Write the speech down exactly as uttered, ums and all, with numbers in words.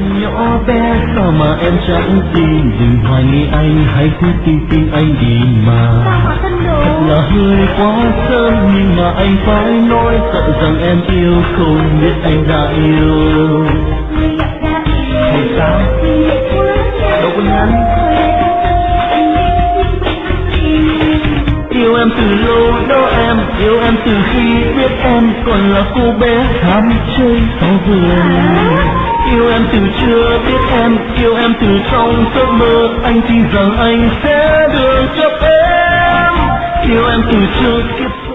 em nhỏ bé sao mà em chẳng tin, đừng hoài nghi anh hãy cứ tin tin anh đi mà. Thật là hơi quá sớm nhưng mà anh phải nói, sợ rằng em yêu không biết anh đã yêu. Hay sao? Đâu có nhắn. Yêu em từ lâu đó em, yêu em từ khi biết em còn là cô bé ham chơi sau vườn. Yêu em từ chưa biết em, yêu em từ trong giấc mơ, anh tin rằng anh sẽ được cho em. Yêu em từ trước kiếp